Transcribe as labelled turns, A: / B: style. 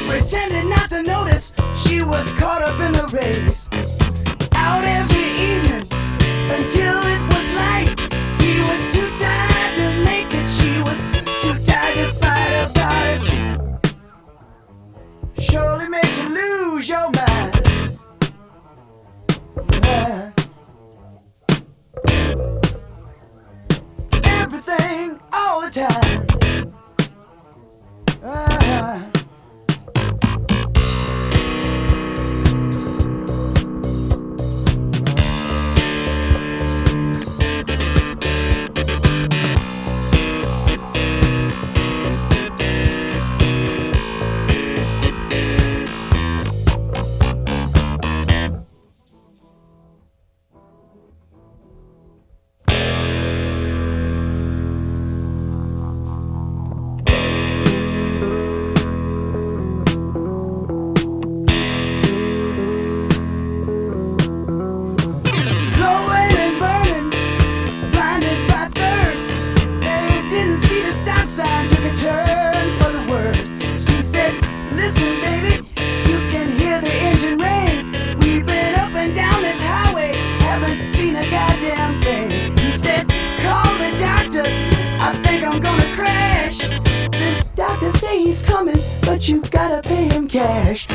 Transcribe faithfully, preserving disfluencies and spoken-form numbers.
A: pretended not to notice she was caught up in the race. Out every evening until it was light. He was too tired to make it, she was too tired to fight about it. Surely make you lose your mind. Yeah. Everything all the time. Ah. Sign took a turn for the worse. She said, listen baby, you can hear the engine ring. We've been up and down this highway, haven't seen a goddamn thing. He said, call the doctor, I think I'm gonna crash. The doctor say he's coming, but you gotta pay him cash.